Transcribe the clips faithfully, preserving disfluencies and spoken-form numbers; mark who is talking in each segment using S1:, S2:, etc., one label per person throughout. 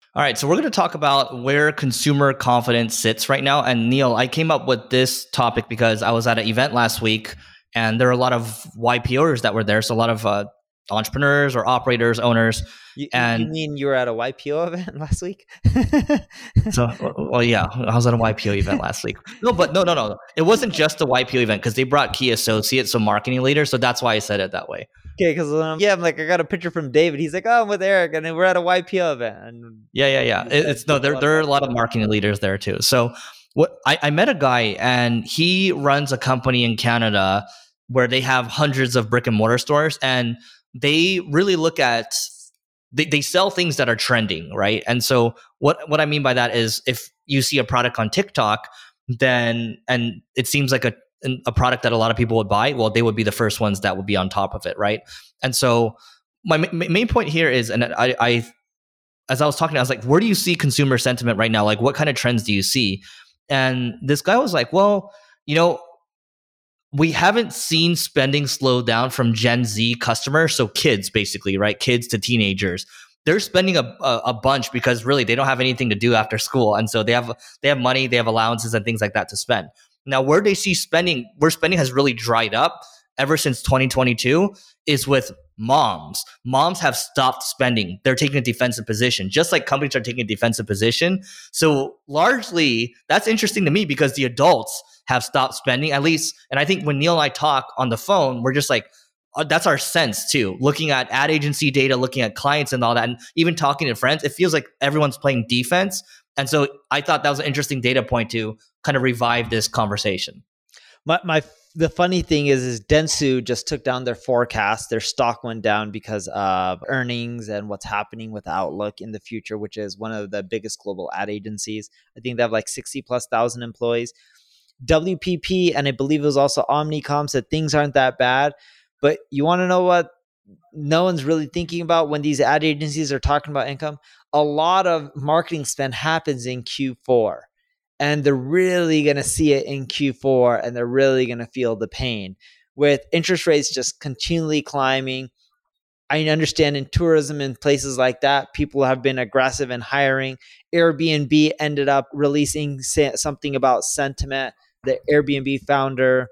S1: All right, so we're going to talk about where consumer confidence sits right now. And Neil, I came up with this topic because I was at an event last week, and there are a lot of Y P Os that were there. So a lot of uh, entrepreneurs or operators, owners.
S2: You,
S1: and
S2: you mean you were at a Y P O event last week?
S1: So, well, yeah, I was at a Y P O event last week. No, but no, no, no. It wasn't just a Y P O event because they brought key associates, so marketing leaders. So that's why I said it that way.
S2: Okay, because um, yeah, I'm like, I got a picture from David. He's like, oh, I'm with Eric, and we're at a Y P O event. And
S1: yeah, yeah, yeah. It, it's no, there, there are a lot of marketing leaders there too. So, what I, I met a guy, and he runs a company in Canada where they have hundreds of brick and mortar stores, and they really look at they, they sell things that are trending, right? And so, what what I mean by that is, if you see a product on TikTok, then and it seems like a a product that a lot of people would buy, well, they would be the first ones that would be on top of it, right? And so my ma- main point here is, and I, I, as I was talking, I was like, where do you see consumer sentiment right now? Like, what kind of trends do you see? And this guy was like, well, you know, we haven't seen spending slow down from Gen Z customers, so kids basically, right? Kids to teenagers. They're spending a, a a bunch because really they don't have anything to do after school, and so they have they have money, they have allowances and things like that to spend. Now, where they see spending, where spending has really dried up ever since twenty twenty-two is with moms. Moms have stopped spending. They're taking a defensive position, just like companies are taking a defensive position. So largely, that's interesting to me because the adults have stopped spending, at least. And I think when Neil and I talk on the phone, we're just like, uh, that's our sense too. Looking at ad agency data, looking at clients and all that, and even talking to friends, it feels like everyone's playing defense. And so I thought that was an interesting data point to kind of revive this conversation.
S2: My, my the funny thing is, is Dentsu just took down their forecast. Their stock went down because of earnings and what's happening with Outlook in the future, which is one of the biggest global ad agencies. I think they have like sixty plus thousand employees. W P P, and I believe it was also Omnicom, said things aren't that bad. But you want to know what no one's really thinking about when these ad agencies are talking about income? A lot of marketing spend happens in Q four. And they're really going to see it in Q four, and they're really going to feel the pain. With interest rates just continually climbing, I understand in tourism and places like that, people have been aggressive in hiring. Airbnb ended up releasing something about sentiment. The Airbnb founder,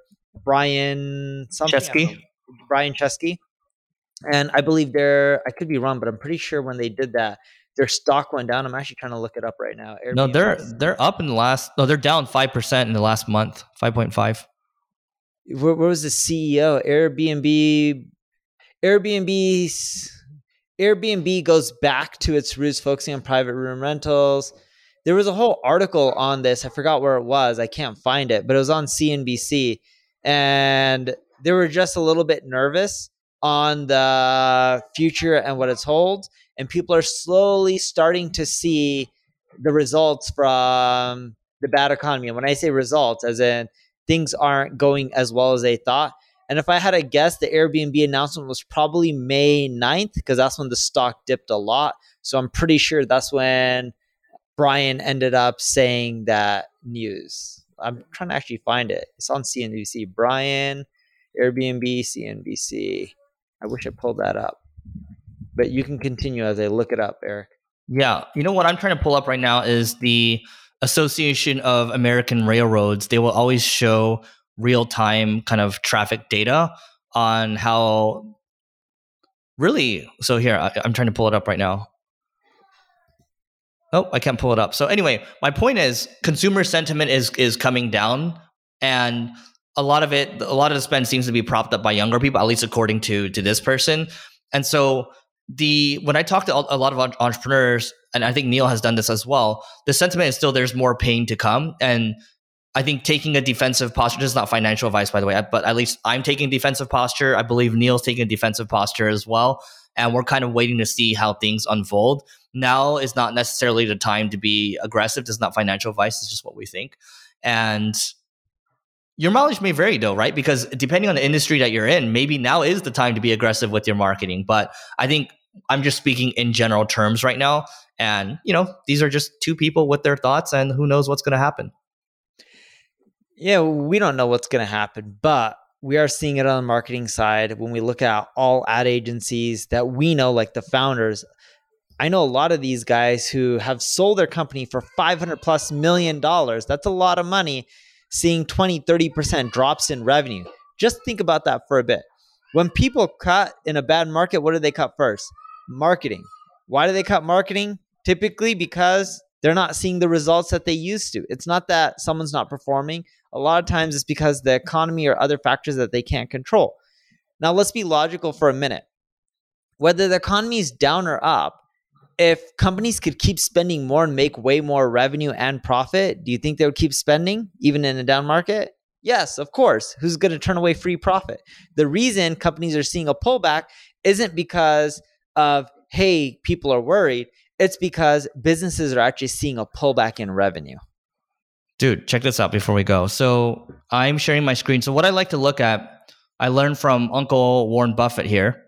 S2: Brian something,
S1: Chesky.
S2: Brian Chesky. And I believe they're, I could be wrong, but I'm pretty sure when they did that, their stock went down. I'm actually trying to look it up right now.
S1: Airbnb. No, they're they're up in the last. No, they're down five percent in the last month. Five point five.
S2: Where, where was the C E O? Airbnb. Airbnb's Airbnb goes back to its roots, focusing on private room rentals. There was a whole article on this. I forgot where it was. I can't find it, but it was on C N B C, and they were just a little bit nervous on the future and what it holds. And people are slowly starting to see the results from the bad economy. And when I say results, as in things aren't going as well as they thought. And if I had to guess, the Airbnb announcement was probably May ninth, because that's when the stock dipped a lot. So I'm pretty sure that's when Brian ended up saying that news. I'm trying to actually find it. It's on C N B C. Brian, Airbnb, C N B C. I wish I pulled that up. But you can continue as I look it up, Eric.
S1: Yeah. You know what I'm trying to pull up right now is the Association of American Railroads. They will always show real-time kind of traffic data on how really. So here, I, I'm trying to pull it up right now. Oh, I can't pull it up. So anyway, my point is consumer sentiment is is coming down, and a lot of it, a lot of the spend seems to be propped up by younger people, at least according to to this person. And so the when I talk to a lot of entrepreneurs, and I think Neil has done this as well, the sentiment is still there's more pain to come. And I think taking a defensive posture, this is not financial advice, by the way, but at least I'm taking defensive posture. I believe Neil's taking a defensive posture as well. And we're kind of waiting to see how things unfold. Now is not necessarily the time to be aggressive. This is not financial advice. It's just what we think. And your mileage may vary though, right? Because depending on the industry that you're in, maybe now is the time to be aggressive with your marketing. But I think I'm just speaking in general terms right now. And, you know, these are just two people with their thoughts, and who knows what's going to happen.
S2: Yeah, we don't know what's going to happen, but we are seeing it on the marketing side. When we look at all ad agencies that we know, like the founders, I know a lot of these guys who have sold their company for five hundred plus million dollars. That's a lot of money, seeing twenty, thirty percent drops in revenue. Just think about that for a bit. When people cut in a bad market, what do they cut first? Marketing. Why do they cut marketing? Typically because they're not seeing the results that they used to. It's not that someone's not performing. A lot of times it's because the economy or other factors that they can't control. Now let's be logical for a minute. Whether the economy is down or up, if companies could keep spending more and make way more revenue and profit, do you think they would keep spending even in a down market? Yes, of course. Who's going to turn away free profit? The reason companies are seeing a pullback isn't because of, hey, people are worried. It's because businesses are actually seeing a pullback in revenue.
S1: Dude, check this out before we go. So I'm sharing my screen. So what I like to look at, I learned from Uncle Warren Buffett here.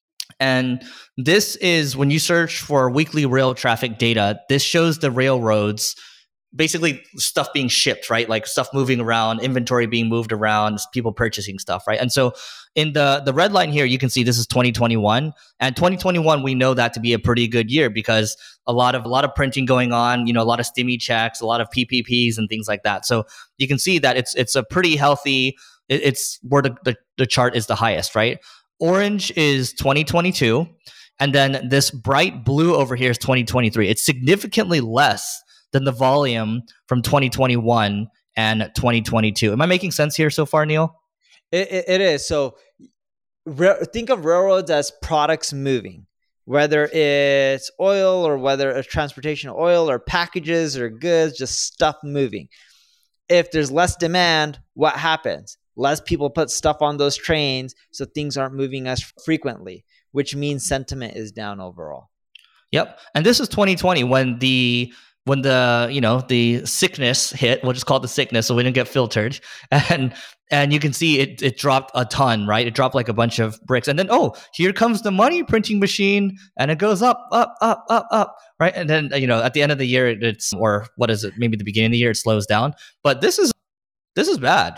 S1: And this is when you search for weekly rail traffic data, this shows the railroads, basically stuff being shipped, right? Like stuff moving around, inventory being moved around, people purchasing stuff, right? And so in the, the red line here, you can see this is twenty twenty-one. And twenty twenty-one, we know that to be a pretty good year because a lot of a lot of printing going on, you know, a lot of stimmy checks, a lot of P P Ps and things like that. So you can see that it's it's a pretty healthy, it, it's where the, the, the chart is the highest, right? Orange is twenty twenty-two, and then this bright blue over here is twenty twenty-three. It's significantly less than the volume from twenty twenty-one and twenty twenty-two. Am I making sense here so far, Neil?
S2: It, it, it is. So re- think of railroads as products moving, whether it's oil or whether it's transportation of oil or packages or goods, just stuff moving. If there's less demand, what happens? Less people put stuff on those trains, so things aren't moving as frequently, which means sentiment is down overall.
S1: Yep. And this is twenty twenty when the when the you know the sickness hit. We'll just call it the sickness, so we didn't get filtered. And and you can see it it dropped a ton, right? It dropped like a bunch of bricks, and then oh, here comes the money printing machine, and it goes up, up, up, up, up, right? And then you know at the end of the year, it's or what is it? Maybe the beginning of the year, it slows down. But this is this is bad.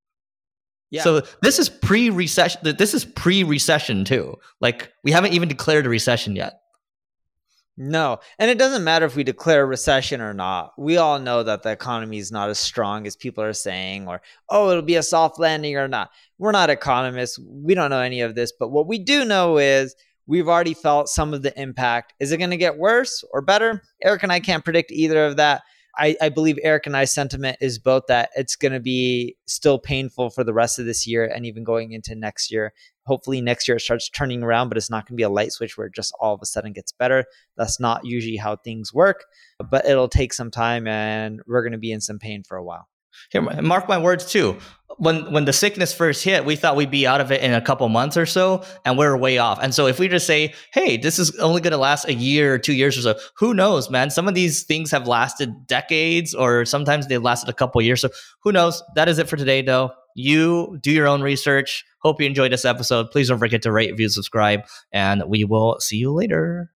S1: Yeah. So this is pre-recession. This is pre-recession too. Like we haven't even declared a recession yet.
S2: No. And it doesn't matter if we declare a recession or not. We all know that the economy is not as strong as people are saying, or, oh, it'll be a soft landing or not. We're not economists. We don't know any of this. But what we do know is we've already felt some of the impact. Is it going to get worse or better? Eric and I can't predict either of that. I, I believe Eric and I's sentiment is both that it's going to be still painful for the rest of this year and even going into next year. Hopefully next year it starts turning around, but it's not going to be a light switch where it just all of a sudden gets better. That's not usually how things work, but it'll take some time and we're going to be in some pain for a while.
S1: Here, mark my words too. When when the sickness first hit, we thought we'd be out of it in a couple months or so, and we're way off. And so if we just say, hey, this is only going to last a year or two years or so, who knows, man? Some of these things have lasted decades, or sometimes they lasted a couple years. So who knows? That is it for today, though. You do your own research. Hope you enjoyed this episode. Please don't forget to rate, review, subscribe, and we will see you later.